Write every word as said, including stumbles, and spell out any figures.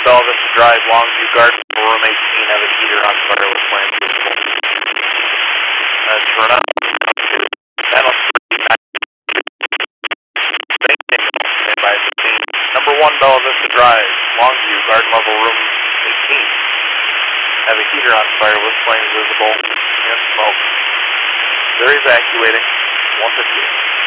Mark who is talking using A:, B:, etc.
A: Bella Vista Drive, Longview Garden, room eighteen, have a heater on fire with flames visible. Uh, turn up. Panel three, by fifteen. Number one, Bella Vista Drive, Longview Garden level room eighteen. Have a heater on fire with flames visible and smoke. They're evacuating. one fifty-eight.